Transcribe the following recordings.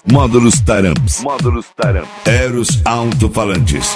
Módulos Taramps. Eros Alto-Falantes.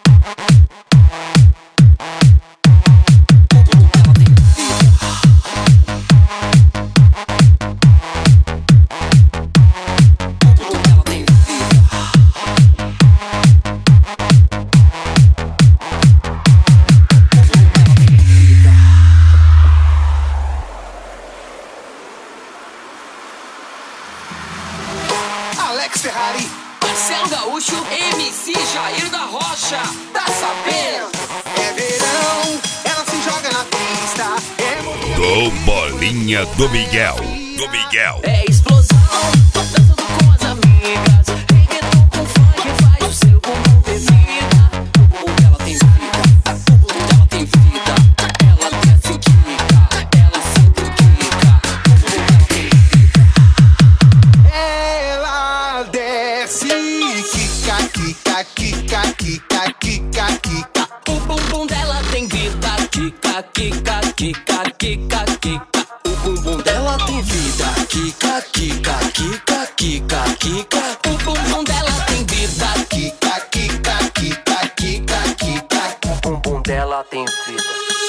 Alex Ferrari, Marcelo Gaúcho, MC Jair da Rocha. tá sabendo? É verão, ela se joga na pista. Do Bolinha do Miguel. É explosão, dançando com as amigas. Reggaeton com funk, faz o seu bumbum ter vida. O bumbum dela tem vida, o bumbum dela tem vida. Ela desce quica, ela sente quica. O bumbum dela tem vida. Ela desce, quica, quica, quica, quica, quica, quica. O bumbum dela tem vida. Quica, quica, quica, quica, quica. O bumbum dela tem vida. Quica, quica, quica, quica, quica. O bumbum dela tem vida. Quica, quica, quica, quica, quica. O bumbum dela tem vida.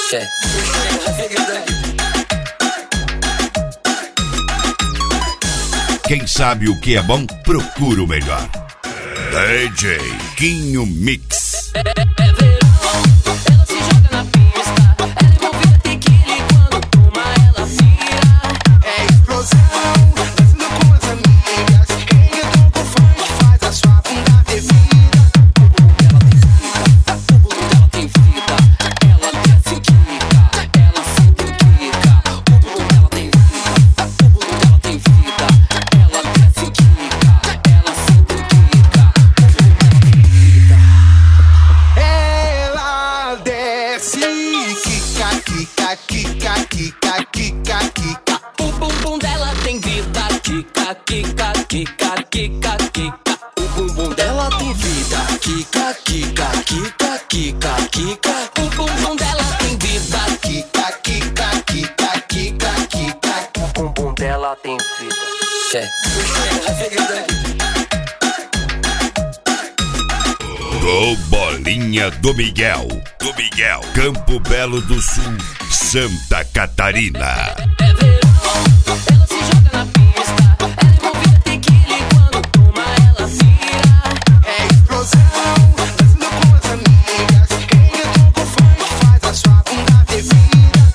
Quem sabe o que é bom, procura o melhor. DJ Quinho Mix. É verão, ela se joga na pista. Ela envolvida tequila e quando toma ela vira. É explosão, dançando com as amigas. Reggaeton com funk faz a sua bunda ter vida. O bumbum dela tem vida. Ela desce quica, ela sente quica. O bumbum dela tem vida. O bumbum dela tem vida. Ela desce quica, ela sente quica. O bumbum dela tem vida. Ela desce, quica, quica, quica, quica, quica, quica. O bumbum dela tem vida. Quica, quica, quica, quica, quica. O bumbum dela tem vida. Quica, quica, quica, quica, quica. O bumbum dela tem vida. Quica, quica, quica, quica, quica. O bumbum dela tem vida. Do Bolinha do Miguel. Campo Belo do Sul, Santa Catarina. É verão, ela se joga na pista. Ela envolvida tequila e quando toma ela vira. É explosão, dançando com as amigas. Reggaeton com funk faz a sua bunda ter vida.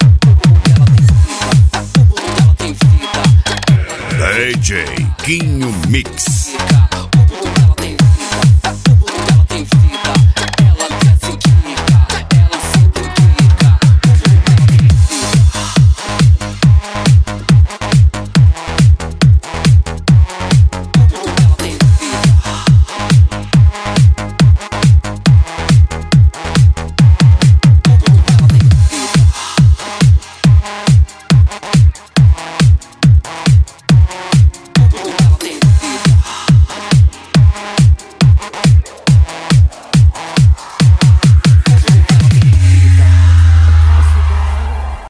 O bumbum dela tem vida. DJ Quinho Mix.